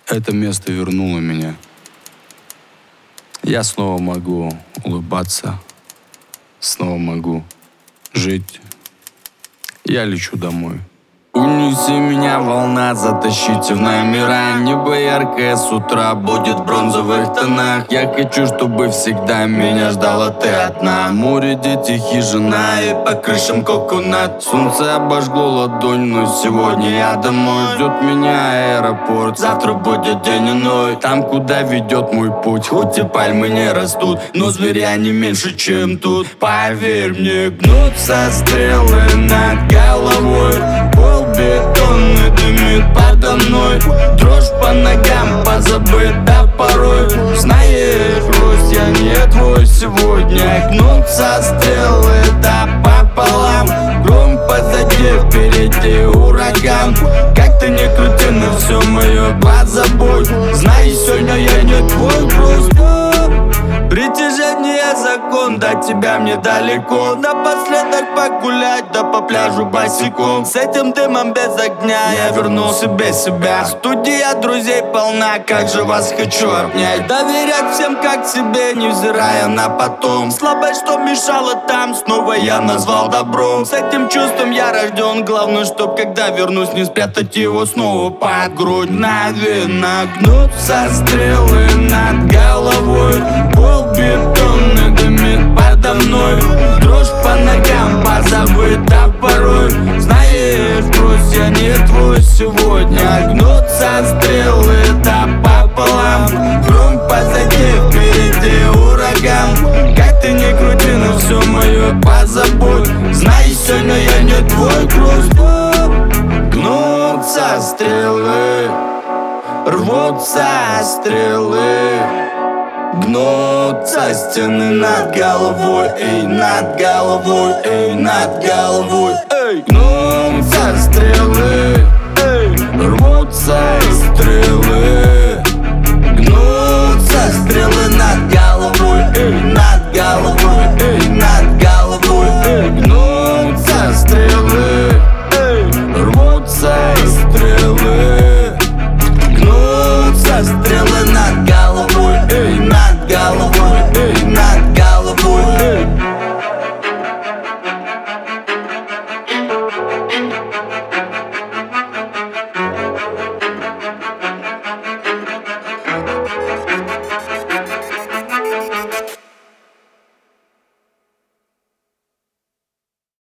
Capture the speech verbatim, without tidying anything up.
Это место вернуло меня. Я снова могу улыбаться, снова могу жить. Я лечу домой. Унеси меня, волна, затащите в номера. Небо яркое с утра будет в бронзовых тонах. Я хочу, чтобы всегда меня ждала ты одна. Море, дети, хижина и по крышам коконат. Солнце обожгло ладонь, но сегодня я домой. Ждет меня аэропорт, завтра будет день иной. Там, куда ведет мой путь, хоть и пальмы не растут, но зверя не меньше, чем тут. Поверь мне, гнутся стрелы над головой. Пол бетонный дымит подо мной. Дрожь по ногам, позабыта порой. Знаешь, грусть, я не твой сегодня. Гнутся стрелы, да пополам. Гром позади, впереди ураган. Как ты не крути, но все мое позабудь. Знай, сегодня я не твой грусть. Притяжение закон, до тебя мне далеко. Напоследок погулять, да по пляжу босиком. С этим дымом без огня я вернул себе себя. Студия друзей полна, как же вас хочу обнять. Доверять всем как себе, невзирая на потом. Слабость, что мешала там, снова я назвал добром. С этим чувством я рожден, главное, чтоб когда вернусь, не спрятать его снова под грудь. Мгновенно гнутся стрелы над головой. Пол бетонный дымит подо мной. Дрожь по ногам, позабыта порой. Знаешь, грусть, я не твой сегодня. Гнутся стрелы, да пополам. Гром позади, впереди ураган. Как ты не крути, но все мое позабудь. Знай, сегодня я не твой грусть. Гнутся стрелы, рвутся стрелы. Гнутся стены над головой, эй, над головой, эй, над головой, эй. Гнутся стрелы.